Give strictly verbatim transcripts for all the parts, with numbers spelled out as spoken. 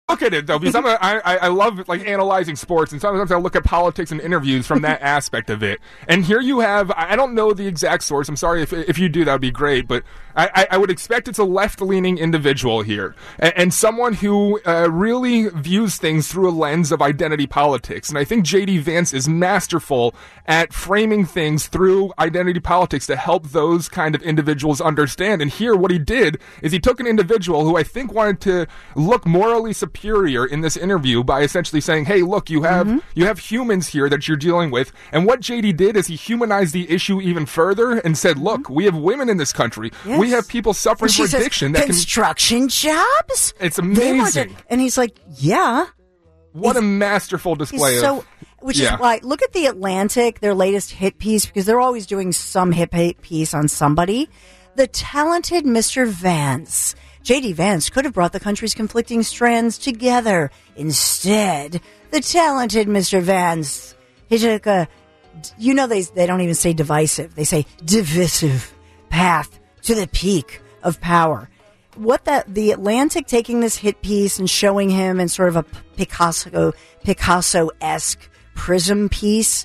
look at it though, because I'm a, I, I love like analyzing sports, and sometimes I look at politics and interviews from that aspect of it. And here you have, I don't know the exact source. I'm sorry if if you do, that would be great. But I, I would expect it's a left-leaning individual here, and, and someone who uh, really views things through a lens of identity politics. And I think J D Vance is masterful at framing things through identity politics to help those kind of individuals understand. And here, what he did is he took an individual who I think wanted to look morally superior in this interview by essentially saying, hey, look, you have mm-hmm. you have humans here that you're dealing with. And what J D did is he humanized the issue even further and said, look, we have women in this country. Yes. We have people suffering from addiction. That construction can, jobs? It's amazing. And he's like, yeah. What a masterful display so, of... Which yeah. is why, look at The Atlantic, their latest hit piece, because they're always doing some hit piece on somebody. The talented Mister Vance. J D Vance could have brought the country's conflicting strands together. Instead, the talented Mister Vance, he took a, you know, they they don't even say divisive. They say divisive path to the peak of power. What that, the Atlantic taking this hit piece and showing him in sort of a Picasso, Picasso-esque prism piece,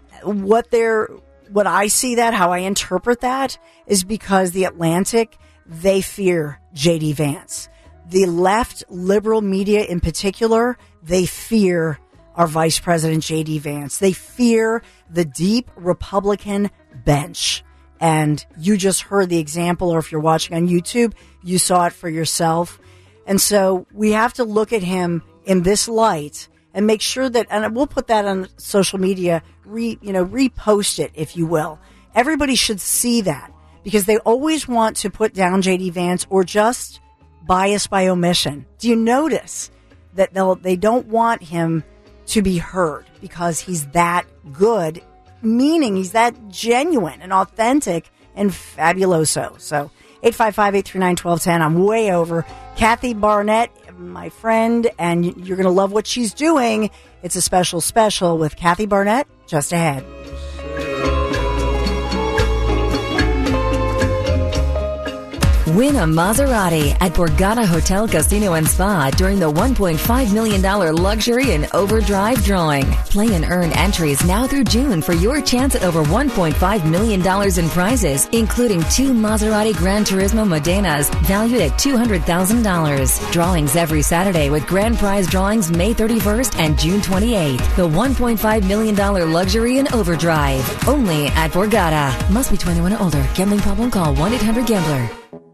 what they're, what I see that, how I interpret that, is because the Atlantic, they fear J D Vance. The left liberal media in particular, they fear our Vice President J D Vance. They fear the deep Republican bench. And you just heard the example, or if you're watching on YouTube, you saw it for yourself. And so we have to look at him in this light and make sure that, and we'll put that on social media, re, you know, repost it, if you will. Everybody should see that, because they always want to put down J D Vance or just bias by omission. Do you notice that they'll, they don't want him to be heard because he's that good, meaning he's that genuine and authentic and fabuloso. So eight five five, eight three nine, one two one zero. I'm way over. Kathy Barnett, my friend, and you're going to love what she's doing. It's a special special with Kathy Barnett just ahead. Win a Maserati at Borgata Hotel, Casino and Spa during the one point five million dollars Luxury and Overdrive drawing. Play and earn entries now through June for your chance at over one point five million dollars in prizes, including two Maserati Gran Turismo Modenas valued at two hundred thousand dollars. Drawings every Saturday with grand prize drawings May thirty-first and June twenty-eighth. The one point five million dollars Luxury and Overdrive. Only at Borgata. Must be twenty-one or older. Gambling problem? Call one eight hundred gambler.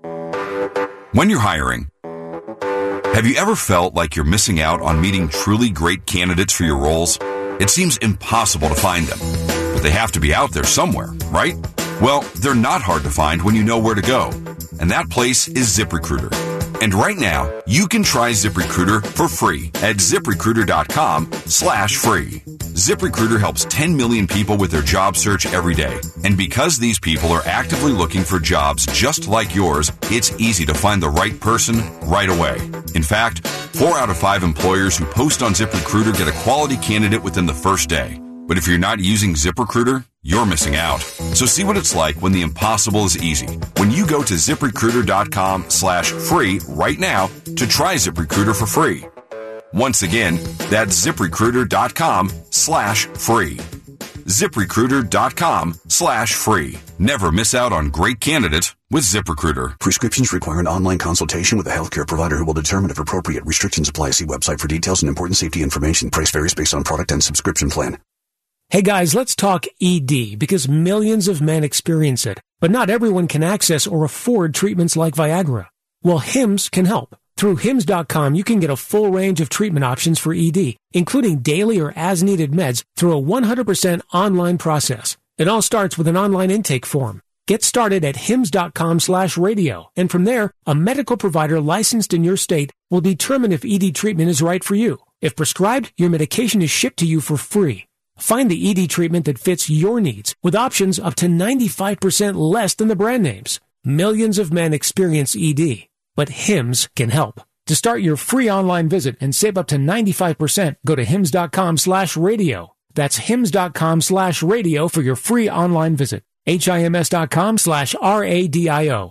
When you're hiring, have you ever felt like you're missing out on meeting truly great candidates for your roles? It seems impossible to find them, but they have to be out there somewhere, right? Well, they're not hard to find when you know where to go, and that place is ZipRecruiter. And right now, you can try ZipRecruiter for free at ZipRecruiter.com slash free. ZipRecruiter helps ten million people with their job search every day. And because these people are actively looking for jobs just like yours, it's easy to find the right person right away. In fact, four out of five employers who post on ZipRecruiter get a quality candidate within the first day. But if you're not using ZipRecruiter, you're missing out. So see what it's like when the impossible is easy. When you go to ZipRecruiter.com slash free right now to try ZipRecruiter for free. Once again, that's ZipRecruiter.com slash free. ZipRecruiter.com slash free. Never miss out on great candidates with ZipRecruiter. Prescriptions require an online consultation with a healthcare provider who will determine if appropriate. Restrictions apply. See website for details and important safety information. Price varies based on product and subscription plan. Hey guys, let's talk E D, because millions of men experience it, but not everyone can access or afford treatments like Viagra. Well, Hims can help. Through Hims dot com, you can get a full range of treatment options for E D, including daily or as-needed meds through a one hundred percent online process. It all starts with an online intake form. Get started at Hims dot com slash radio, and from there, a medical provider licensed in your state will determine if E D treatment is right for you. If prescribed, your medication is shipped to you for free. Find the E D treatment that fits your needs with options up to ninety-five percent less than the brand names. Millions of men experience E D, but Hims can help. To start your free online visit and save up to ninety-five percent, go to Hims dot com slash radio. That's Hims dot com slash radio for your free online visit. H I M S dot com slash R A D I O.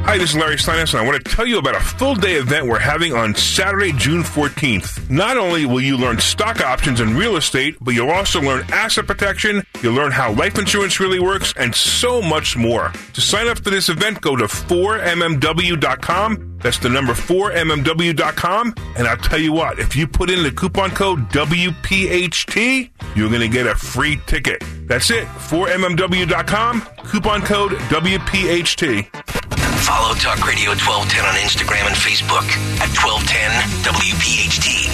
Hi, this is Larry Steinhaus, and I want to tell you about a full-day event we're having on Saturday, June fourteenth. Not only will you learn stock options and real estate, but you'll also learn asset protection, you'll learn how life insurance really works, and so much more. To sign up for this event, go to four m m w dot com. That's the number four m m w dot com. And I'll tell you what, if you put in the coupon code W P H T, you're going to get a free ticket. That's it, four m m w dot com, coupon code W P H T. Follow Talk Radio twelve ten on Instagram and Facebook at twelve ten W P H T.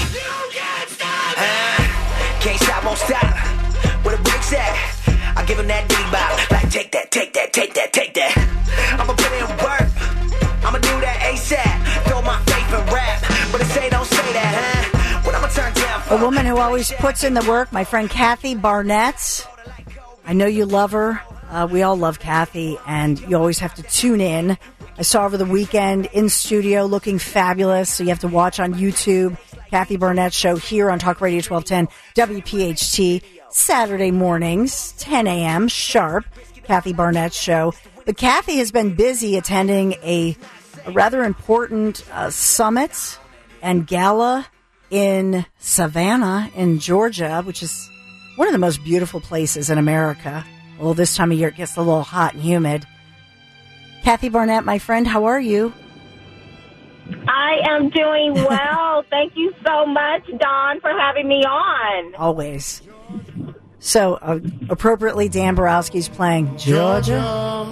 Uh, can't stop, won't stop. Where the brakes at? I give him that ditty bop. Like, take that, take that, take that, take that. I'ma put in work. I'ma do that ASAP. Throw my faith in rap. But it say, don't say that, huh? What I'ma turn down for? A woman who always puts in the work, my friend Kathy Barnett. I know you love her. Uh, we all love Kathy, and you always have to tune in. I saw her over the weekend in studio looking fabulous, so you have to watch on YouTube. Kathy Barnett Show here on Talk Radio twelve ten W P H T, Saturday mornings, ten a.m. sharp, Kathy Barnett Show. But Kathy has been busy attending a, a rather important uh, summit and gala in Savannah, in Georgia, which is one of the most beautiful places in America. Well, this time of year it gets a little hot and humid. Kathy Barnett, my friend, how are you? I am doing well. Thank you so much, Dawn, for having me on. Always. So, uh, appropriately, Dan Borowski's playing Georgia.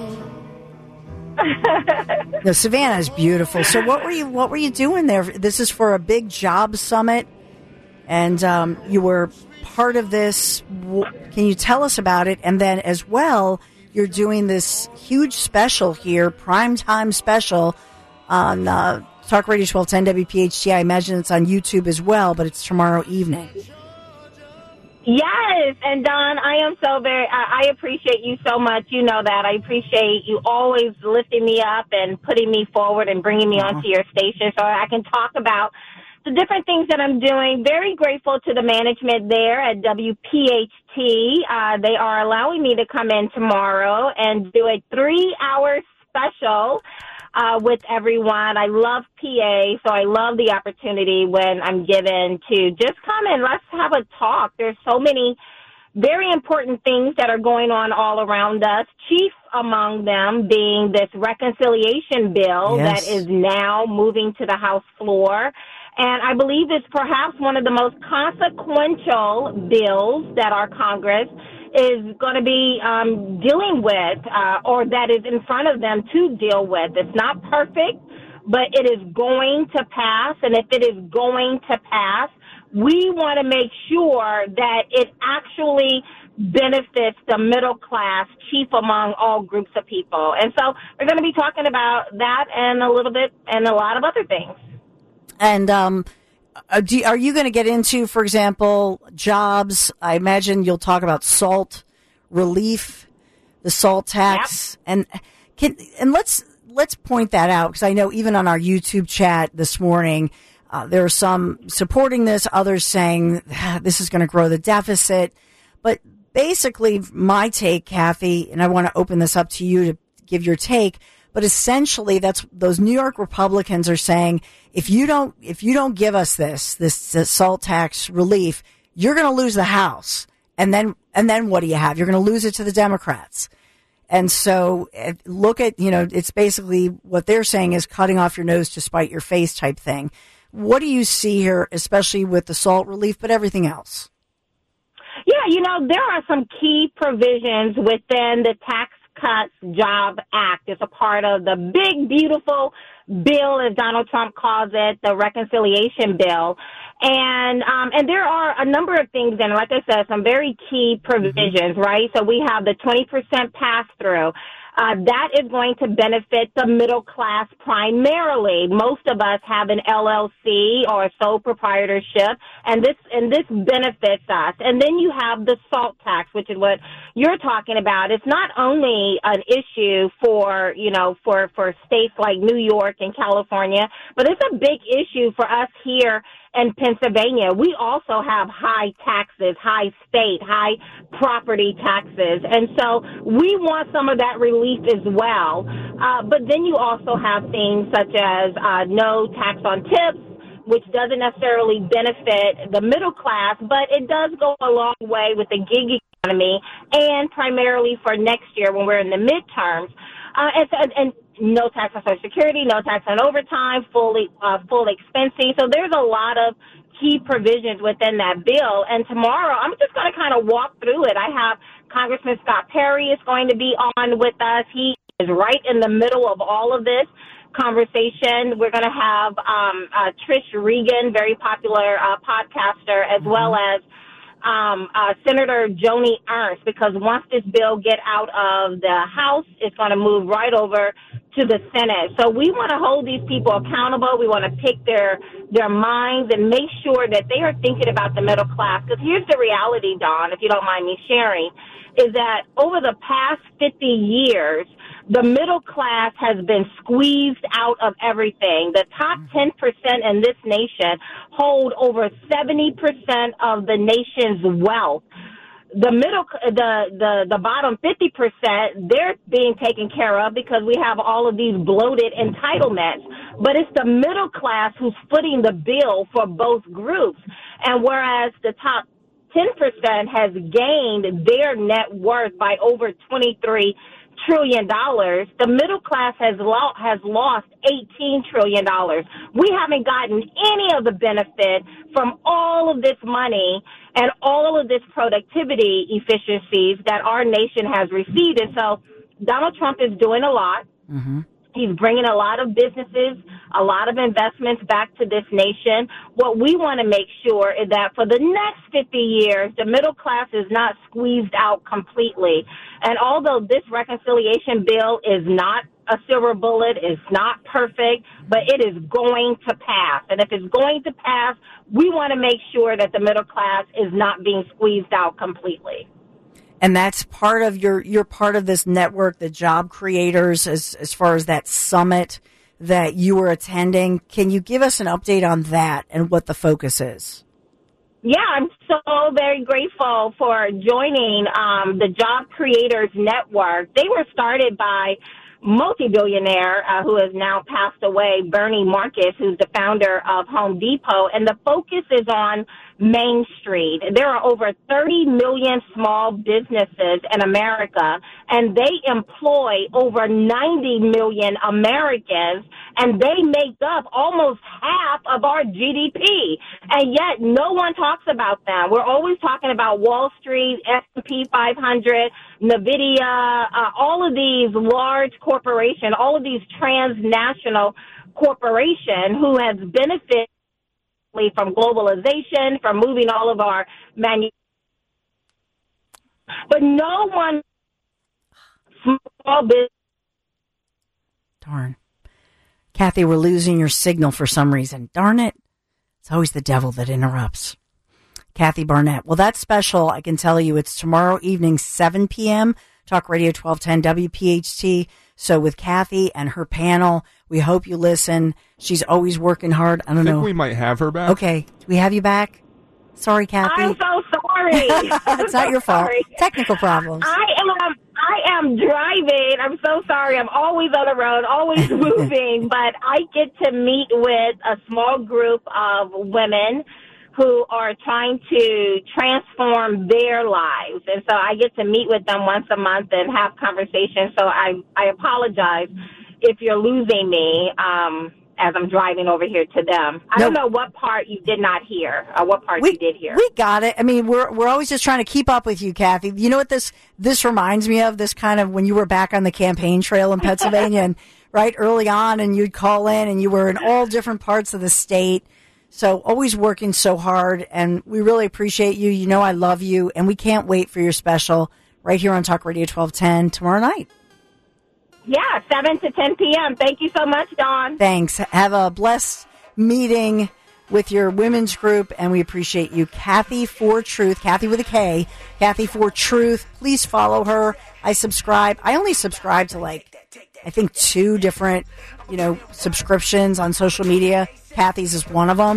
No, Savannah is beautiful. So, what were you what were you doing there? This is for a big job summit, and um, you were part of this. Can you tell us about it? And then, as well, you're doing this huge special here, primetime special on uh, Talk Radio twelve ten W P H T. I imagine it's on YouTube as well, but it's tomorrow evening. Yes, and Don, I am so very, I, I appreciate you so much. You know that. I appreciate you always lifting me up and putting me forward and bringing me onto your station so I can talk about the different things that I'm doing. Very grateful to the management there at W P H T. Uh, they are allowing me to come in tomorrow and do a three-hour special uh, with everyone. I love P A, so I love the opportunity when I'm given to just come and let's have a talk. There's so many very important things that are going on all around us, chief among them being this reconciliation bill Yes. that is now moving to the House floor. And I believe it's perhaps one of the most consequential bills that our Congress is going to be um, dealing with, uh, or that is in front of them to deal with. It's not perfect, but it is going to pass. And if it is going to pass, we want to make sure that it actually benefits the middle class, chief among all groups of people. And so we're going to be talking about that and a little bit and a lot of other things. And um, uh, do, are you going to get into, for example, jobs? I imagine you'll talk about SALT relief, the SALT tax, Yep. and can and let's let's point that out because I know even on our YouTube chat this morning, uh, there are some supporting this, others saying ah, this is going to grow the deficit. But basically, my take, Kathy, and I want to open this up to you to give your take. But essentially, that's those New York Republicans are saying, if you don't, if you don't give us this, this, this SALT tax relief, you're going to lose the House. And then, and then what do you have? You're going to lose it to the Democrats. And so look at, you know, it's basically what they're saying is cutting off your nose to spite your face type thing. What do you see here, especially with the SALT relief, but everything else? Yeah, you know, there are some key provisions within the Tax Cuts Job Act. It's a part of the big, beautiful bill, as Donald Trump calls it, the reconciliation bill. And um, and there are a number of things in it. Like I said, some very key provisions, mm-hmm. right? So we have the twenty percent pass-through. Uh, that is going to benefit the middle class primarily. Most of us have an L L C or a sole proprietorship, and this and this benefits us. And then you have the SALT tax, which is what you're talking about. It's not only an issue for, you know, for, for states like New York and California, but it's a big issue for us here in Pennsylvania, we also have high taxes, high state, high property taxes. And so we want some of that relief as well. Uh, but then you also have things such as uh, no tax on tips, which doesn't necessarily benefit the middle class, but it does go a long way with the gig economy, and primarily for next year when we're in the midterms. Uh, and, so, and no tax on Social Security, no tax on overtime, fully uh, full expensing. So there's a lot of key provisions within that bill. And tomorrow, I'm just going to kind of walk through it. I have Congressman Scott Perry is going to be on with us. He is right in the middle of all of this conversation. We're going to have um, uh, Trish Regan, very popular uh, podcaster, as well as um, uh, Senator Joni Ernst, because once this bill get out of the House, it's going to move right over to the Senate. So we want to hold these people accountable. We want to pick their their minds and make sure that they are thinking about the middle class. Because here's the reality, Dawn, if you don't mind me sharing, is that over the past fifty years, the middle class has been squeezed out of everything. The top ten percent in this nation hold over seventy percent of the nation's wealth. The middle, the, the, the bottom fifty percent, they're being taken care of because we have all of these bloated entitlements. But it's the middle class who's footing the bill for both groups. And whereas the top ten percent has gained their net worth by over twenty-three trillion dollars, the middle class has lo- has lost eighteen trillion dollars. We haven't gotten any of the benefit from all of this money and all of this productivity efficiencies that our nation has received. And so Donald Trump is doing a lot. Mm-hmm. He's bringing a lot of businesses, a lot of investments back to this nation. What we want to make sure is that for the next fifty years, the middle class is not squeezed out completely. And although this reconciliation bill is not a silver bullet, it's not perfect, but it is going to pass. And if it's going to pass, we want to make sure that the middle class is not being squeezed out completely. And that's part of your, you're part of this network, the job creators, as, as far as that summit that you were attending. Can you give us an update on that and what the focus is? Yeah, I'm so very grateful for joining um, the Job Creators Network. They were started by multi-billionaire uh, who has now passed away, Bernie Marcus, who's the founder of Home Depot. And the focus is on Main Street. There are over thirty million small businesses in America, and they employ over ninety million Americans, and they make up almost half of our G D P. And yet no one talks about them. We're always talking about Wall Street, S and P five hundred, NVIDIA, uh, all of these large corporations, all of these transnational corporations who has benefited from globalization, from moving all of our manufacturing. But no one, small business. Darn. Kathy, we're losing your signal for some reason. Darn it. It's always the devil that interrupts. Kathy Barnett. Well, that's special. I can tell you it's tomorrow evening, seven p.m., Talk Radio twelve ten W P H T. So with Kathy and her panel, we hope you listen. She's always working hard. I don't I think know. we might have her back. Okay. Do we have you back? Sorry, Kathy. I'm so sorry. It's not your fault. Sorry. Technical problems. I am I am driving. I'm so sorry. I'm always on the road, always moving, but I get to meet with a small group of women who are trying to transform their lives. And so I get to meet with them once a month and have conversations. So I, I apologize if you're losing me um, as I'm driving over here to them. I no. don't know what part you did not hear or what part we, you did hear. We got it. I mean, we're we're always just trying to keep up with you, Kathy. You know what this this reminds me of? This kind of when you were back on the campaign trail in Pennsylvania and right early on, and you'd call in and you were in all different parts of the state. So always working so hard, and we really appreciate you. You know I love you, and we can't wait for your special right here on Talk Radio twelve ten tomorrow night. Yeah, seven to ten p.m. Thank you so much, Dawn. Thanks. Have a blessed meeting with your women's group, and we appreciate you. Kathy for Truth, Kathy with a K, Kathy for Truth. Please follow her. I subscribe. I only subscribe to, like, I think two different, you know, subscriptions on social media. Kathy's is one of them.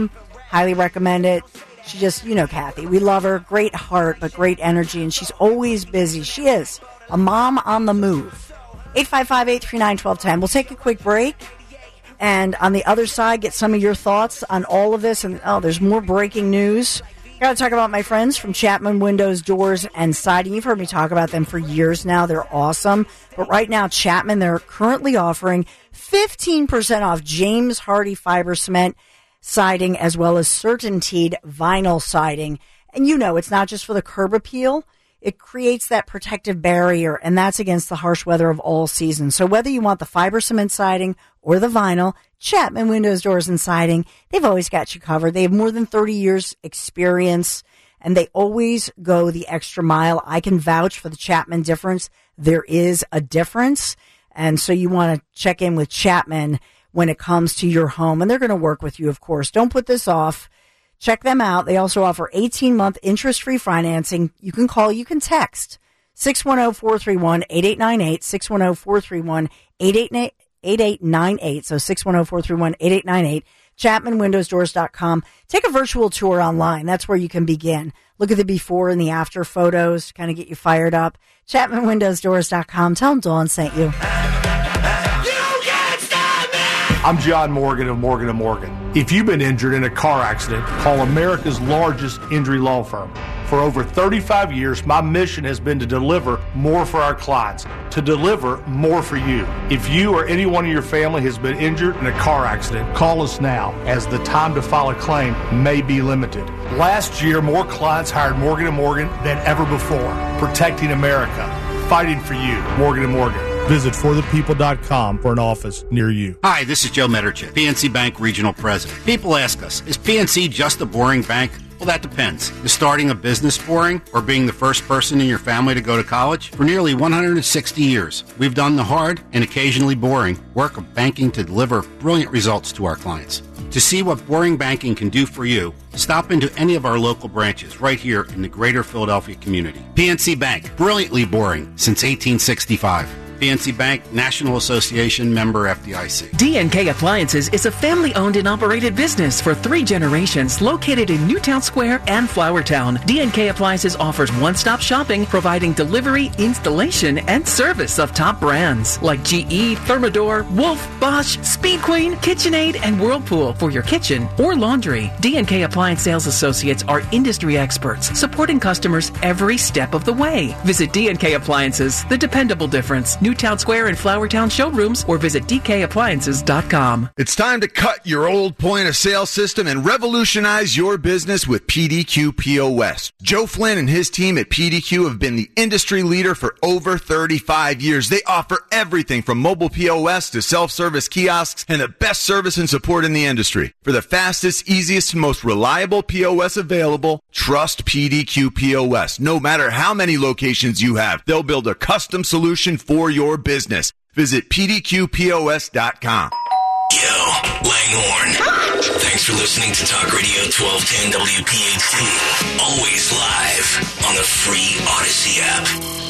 Highly recommend it. She just, you know, Kathy, we love her. Great heart, but great energy, and she's always busy. She is a mom on the move. eight five five, eight three nine, one two one zero. We'll take a quick break, and on the other side, get some of your thoughts on all of this. And, oh, there's more breaking news. Got to talk about my friends from Chapman Windows, Doors, and Siding. You've heard me talk about them for years now. They're awesome. But right now, Chapman, they're currently offering fifteen percent off James Hardie fiber cement siding as well as CertainTeed vinyl siding. And you know, it's not just for the curb appeal. It creates that protective barrier, and that's against the harsh weather of all seasons. So whether you want the fiber cement siding or the vinyl, Chapman Windows, Doors, and Siding, they've always got you covered. They have more than thirty years experience, and they always go the extra mile. I can vouch for the Chapman difference. There is a difference, and so you want to check in with Chapman when it comes to your home, and they're going to work with you, of course. Don't put this off. Check them out. They also offer eighteen-month interest-free financing. You can call, you can text six one zero, four three one, eight eight nine eight, six one zero, four three one, eight eight nine eight, so six one zero, four three one, eight eight nine eight, chapman windows doors dot com. Take a virtual tour online. That's where you can begin. Look at the before and the after photos, kind of get you fired up. chapman windows doors dot com. Tell them Dawn sent you. I'm John Morgan of Morgan and Morgan. If you've been injured in a car accident, call America's largest injury law firm. For over thirty-five years, my mission has been to deliver more for our clients, to deliver more for you. If you or anyone in your family has been injured in a car accident, call us now, as the time to file a claim may be limited. Last year, more clients hired Morgan and Morgan than ever before, protecting America, fighting for you. Morgan and Morgan. Visit for the people dot com for an office near you. Hi, this is Joe Mederchik, P N C Bank Regional President. People ask us, is P N C just a boring bank? Well, that depends. Is starting a business boring, or being the first person in your family to go to college? For nearly one hundred sixty years, we've done the hard and occasionally boring work of banking to deliver brilliant results to our clients. To see what boring banking can do for you, stop into any of our local branches right here in the greater Philadelphia community. P N C Bank, brilliantly boring since eighteen sixty-five. P N C Bank, National Association, member F D I C. D and K Appliances is a family-owned and operated business for three generations located in Newtown Square and Flowertown. D and K Appliances offers one-stop shopping, providing delivery, installation, and service of top brands like G E, Thermador, Wolf, Bosch, Speed Queen, KitchenAid, and Whirlpool for your kitchen or laundry. D and K Appliance Sales Associates are industry experts, supporting customers every step of the way. Visit D and K Appliances, the dependable difference. Newtown Square and Flowertown showrooms, or visit d k appliances dot com. It's time to cut your old point of sale system and revolutionize your business with P D Q P O S. Joe Flynn and his team at P D Q have been the industry leader for over thirty-five years. They offer everything from mobile P O S to self-service kiosks and the best service and support in the industry. For the fastest, easiest, most reliable P O S available, trust P D Q P O S. No matter how many locations you have, they'll build a custom solution for your business. Visit P D Q P O S dot com. Yo, Langhorne. Thanks for listening to Talk Radio twelve ten W P H T. Always live on the free Odyssey app.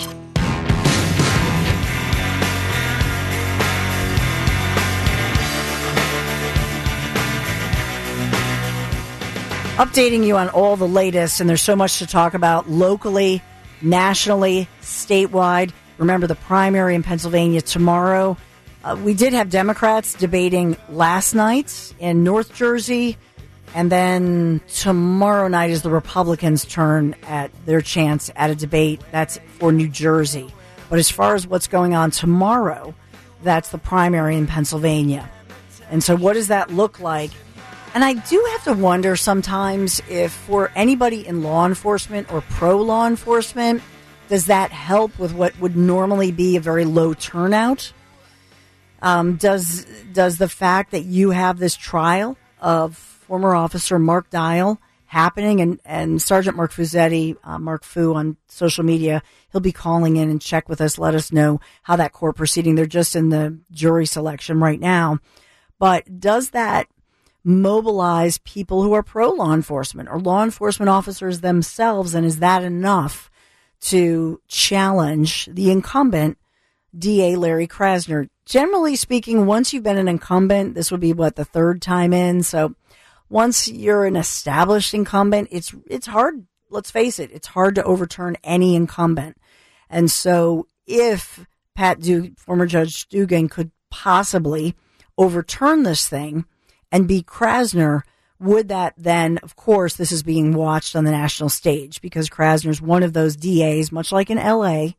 Updating you on all the latest, and there's so much to talk about locally, nationally, statewide. Remember the primary in Pennsylvania tomorrow. Uh, we did have Democrats debating last night in North Jersey, and then tomorrow night is the Republicans' turn at their chance at a debate. That's for New Jersey. But as far as what's going on tomorrow, that's the primary in Pennsylvania. And so what does that look like? And I do have to wonder sometimes if for anybody in law enforcement or pro-law enforcement, does that help with what would normally be a very low turnout? Um, does does the fact that you have this trial of former officer Mark Dial happening, and, and Sergeant Mark Fuzetti, uh, Mark Fu on social media, he'll be calling in and check with us, let us know how that court proceeding. They're just in the jury selection right now. But does that mobilize people who are pro-law enforcement or law enforcement officers themselves, and is that enough to challenge the incumbent D A Larry Krasner? Generally speaking, once you've been an incumbent, this would be, what, the third time in? So once you're an established incumbent, it's it's hard. Let's face it, it's hard to overturn any incumbent. And so, if Pat Dug- former Judge Dugan could possibly overturn this thing and be Krasner, would that then, of course, this is being watched on the national stage because Krasner's one of those D As, much like in L A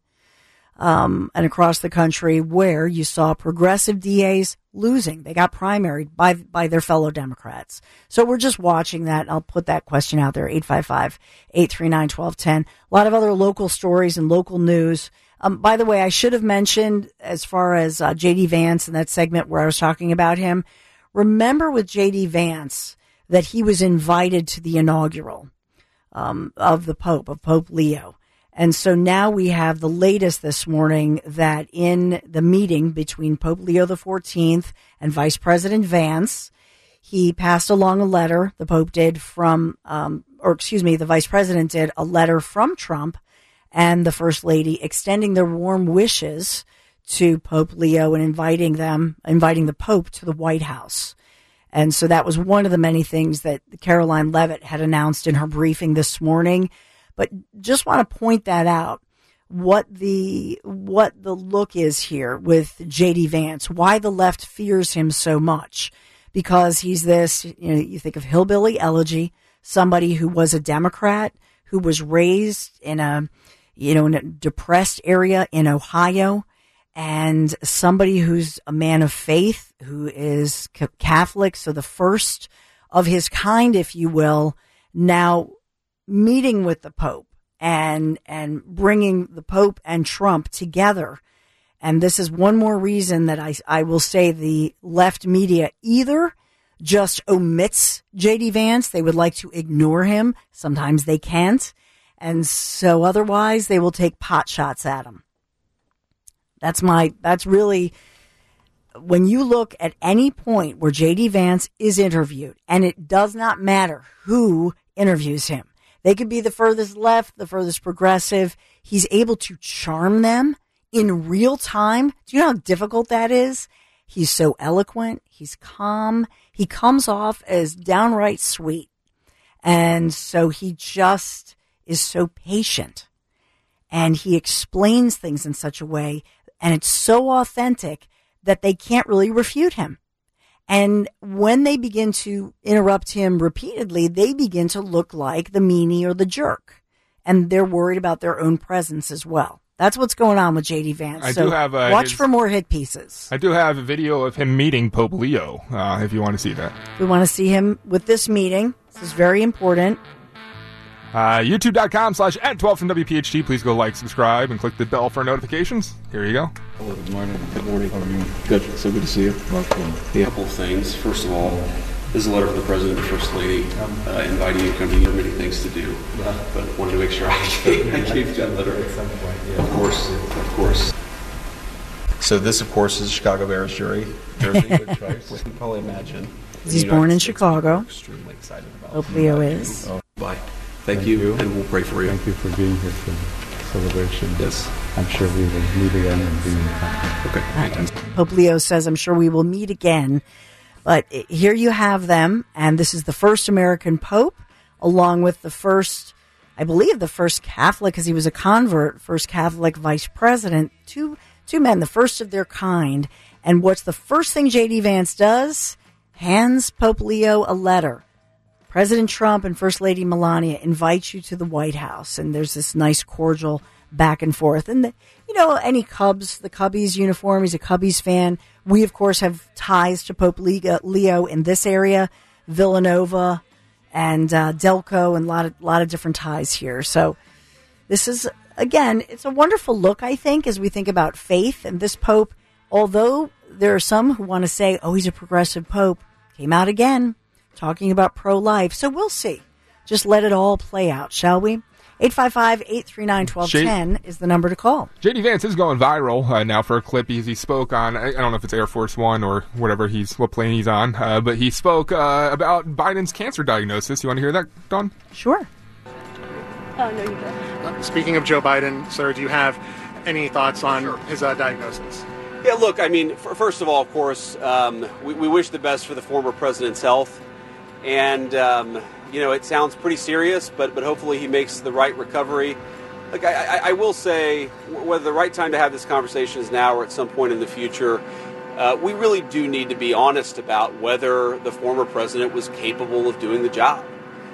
um, and across the country, where you saw progressive D As losing. They got primaried by by their fellow Democrats. So we're just watching that. I'll put that question out there, eight five five, eight three nine, one two one zero. A lot of other local stories and local news. Um, by the way, I should have mentioned, as far as uh, J D. Vance and that segment where I was talking about him, remember with J D. Vance that he was invited to the inaugural um, of the Pope, of Pope Leo. And so now we have the latest this morning that in the meeting between Pope Leo the fourteenth and Vice President Vance, he passed along a letter, the Pope did from, um, or excuse me, the Vice President did a letter from Trump and the First Lady extending their warm wishes to Pope Leo and inviting them, inviting the Pope to the White House. And so that was one of the many things that Caroline Leavitt had announced in her briefing this morning. But just want to point that out, what the what the look is here with J D. Vance, why the left fears him so much. Because he's this, you know, you think of hillbilly elegy, somebody who was a Democrat, who was raised in a, you know, in a depressed area in Ohio, and somebody who's a man of faith, who is Catholic, so the first of his kind, if you will, now meeting with the Pope and and bringing the Pope and Trump together. And this is one more reason that I, I will say the left media either just omits J D. Vance. They would like to ignore him. Sometimes they can't. And so otherwise they will take pot shots at him. That's my, that's really, when you look at any point where J D. Vance is interviewed, and it does not matter who interviews him. They could be the furthest left, the furthest progressive. He's able to charm them in real time. Do you know how difficult that is? He's so eloquent. He's calm. He comes off as downright sweet. And so he just is so patient. And he explains things in such a way, and it's so authentic that they can't really refute him. And when they begin to interrupt him repeatedly, they begin to look like the meanie or the jerk. And they're worried about their own presence as well. That's what's going on with J D. Vance. I so do have uh, watch his, for more hit pieces. I do have a video of him meeting Pope Leo, uh, if you want to see that. We want to see him with this meeting. This is very important. Uh, YouTube.com slash at twelve ten W P H T. Please go like, subscribe, and click the bell for notifications. Here you go. Hello, good morning. Good morning. How are you? Good. So good to see you. Welcome. A couple of things. First of all, this is a letter from the President and the First Lady uh, inviting you to come to. There are many things to do, but wanted to make sure I gave, I gave that letter. At some point, yeah. Of course, of course. So this, of course, is Chicago Bears jury. There's a good choice. You can probably imagine. He's born in Chicago. Extremely excited about. Pope Leo is. Oh, bye. Thank, Thank you, you, and we'll pray for you. Thank you for being here for the celebration. Yes. I'm sure we will meet again and be in contact. Okay. Fantastic. Pope Leo says, I'm sure we will meet again. But here you have them, and this is the first American Pope, along with the first, I believe the first Catholic, because he was a convert, first Catholic vice president. Two, two men, the first of their kind. And what's the first thing J D. Vance does? Hands Pope Leo a letter. President Trump and First Lady Melania invite you to the White House, and there's this nice cordial back and forth. And, the, you know, any Cubs, the Cubbies uniform, he's a Cubbies fan. We, of course, have ties to Pope Leo in this area, Villanova and uh, Delco, and a lot of, lot of different ties here. So this is, again, it's a wonderful look, I think, as we think about faith. And this Pope, although there are some who want to say, oh, he's a progressive Pope, came out again talking about pro-life. So we'll see. Just let it all play out, shall we? eight five five, eight three nine, one two one zero is the number to call. J D. Vance is going viral uh, now for a clip. He, he spoke on, I, I don't know if it's Air Force One or whatever he's, what plane he's on, uh, but he spoke uh, about Biden's cancer diagnosis. You want to hear that, Dawn? Sure. Oh, no, you don't. Uh, speaking of Joe Biden, sir, do you have any thoughts on sure. his uh, diagnosis? Yeah, look, I mean, f- first of all, of course, um, we, we wish the best for the former president's health. And, um, you know, it sounds pretty serious, but, but hopefully he makes the right recovery. Like I, I, I will say, whether the right time to have this conversation is now or at some point in the future, uh, we really do need to be honest about whether the former president was capable of doing the job.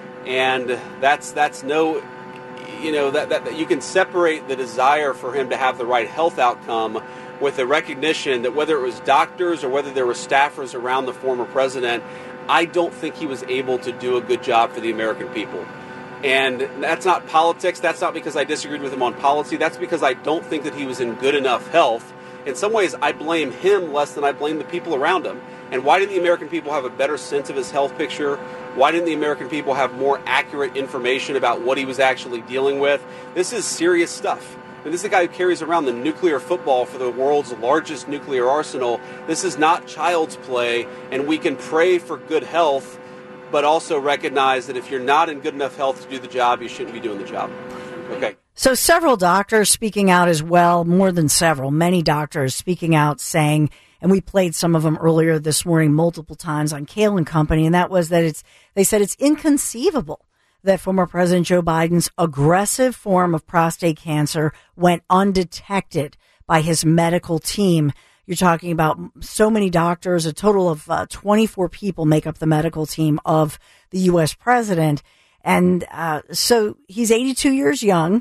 And that's that's no, you know, that, that, that you can separate the desire for him to have the right health outcome with the recognition that whether it was doctors or whether there were staffers around the former president, I don't think he was able to do a good job for the American people. And that's not politics. That's not because I disagreed with him on policy. That's because I don't think that he was in good enough health. In some ways, I blame him less than I blame the people around him. And why didn't the American people have a better sense of his health picture? Why didn't the American people have more accurate information about what he was actually dealing with? This is serious stuff. And this is the guy who carries around the nuclear football for the world's largest nuclear arsenal. This is not child's play, and we can pray for good health, but also recognize that if you're not in good enough health to do the job, you shouldn't be doing the job. Okay. So several doctors speaking out as well, more than several, many doctors speaking out saying, and we played some of them earlier this morning multiple times on Kale and Company, and that was that it's, they said it's inconceivable that former President Joe Biden's aggressive form of prostate cancer went undetected by his medical team. You're talking about so many doctors, a total of uh, twenty-four people make up the medical team of the U S president. And uh, so he's eighty-two years young,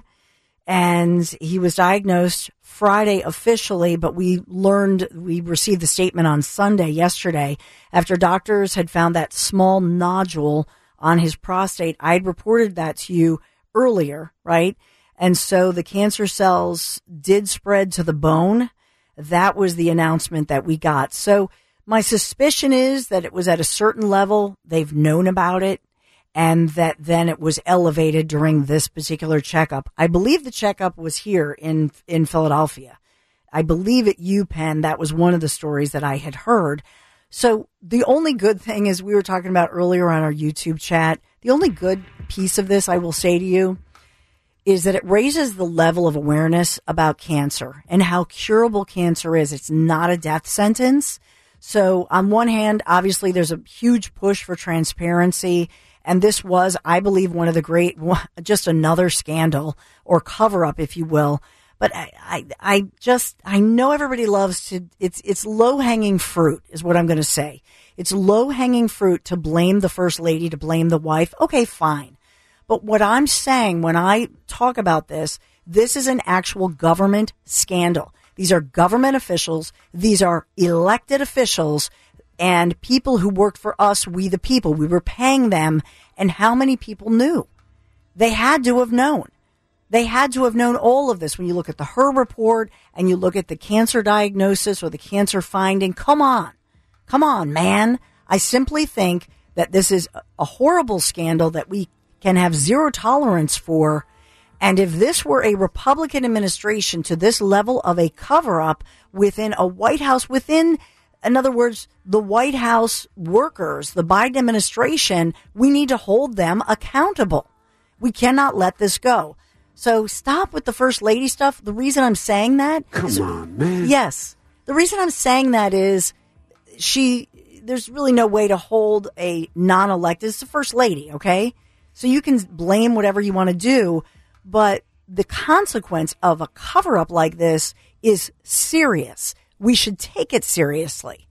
and he was diagnosed Friday officially, but we learned, we received the statement on Sunday, yesterday, after doctors had found that small nodule on his prostate. I had reported that to you earlier, right? And so the cancer cells did spread to the bone. That was the announcement that we got. So my suspicion is that it was at a certain level. They've known about it, and that then it was elevated during this particular checkup. I believe the checkup was here in, in Philadelphia. I believe at UPenn, that was one of the stories that I had heard. So the only good thing is, we were talking about earlier on our YouTube chat, the only good piece of this, I will say to you, is that it raises the level of awareness about cancer and how curable cancer is. It's not a death sentence. So on one hand, obviously there's a huge push for transparency. And this was, I believe, one of the great, just another scandal or cover up, if you will. But I, I, I just, I know everybody loves to, it's, it's low hanging fruit is what I'm going to say. It's low hanging fruit to blame the first lady, to blame the wife. Okay, fine. But what I'm saying when I talk about this, this is an actual government scandal. These are government officials. These are elected officials and people who worked for us, we the people. We were paying them. And how many people knew? They had to have known. They had to have known all of this. When you look at the H E R report and you look at the cancer diagnosis or the cancer finding, come on. Come on, man. I simply think that this is a horrible scandal that we can have zero tolerance for. And if this were a Republican administration to this level of a cover-up within a White House, within, in other words, the White House workers, the Biden administration, we need to hold them accountable. We cannot let this go. So stop with the First Lady stuff. The reason I'm saying that... Come is, on, man. Yes. The reason I'm saying that is she... There's really no way to hold a non-elected... It's the First Lady, okay? So you can blame whatever you want to do, but the consequence of a cover-up like this is serious. We should take it seriously.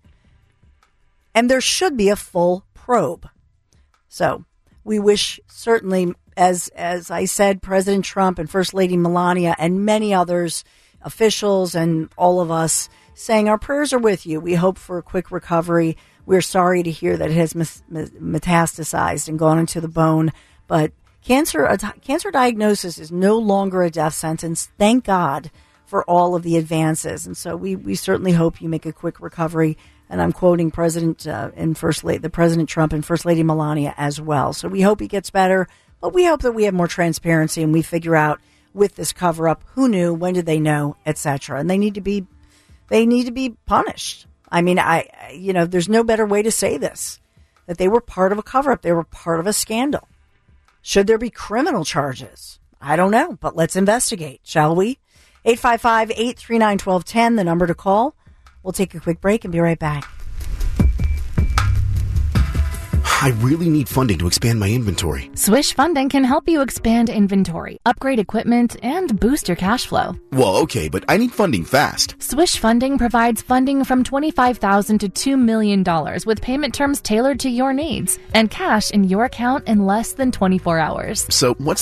And there should be a full probe. So we wish, certainly, as as I said, President Trump and First Lady Melania and many others, officials and all of us, saying our prayers are with you. We hope for a quick recovery. We're sorry to hear that it has metastasized and gone into the bone. But cancer, a cancer diagnosis is no longer a death sentence. Thank God for all of the advances. And so we, we certainly hope you make a quick recovery. And I'm quoting President uh, and First Lady, the President Trump and First Lady Melania as well. So we hope he gets better, but we hope that we have more transparency and we figure out with this cover up who knew, when did they know, et cetera. And they need to be, they need to be punished. I mean, I, you know, there's no better way to say this, that they were part of a cover up. They were part of a scandal. Should there be criminal charges? I don't know, but let's investigate, shall we? eight five five, eight three nine, one two one zero, the number to call. We'll take a quick break and be right back. I really need funding to expand my inventory. Swish Funding can help you expand inventory, upgrade equipment, and boost your cash flow. Well, okay, but I need funding fast. Swish Funding provides funding from twenty-five thousand dollars to two million dollars with payment terms tailored to your needs and cash in your account in less than twenty-four hours. So what's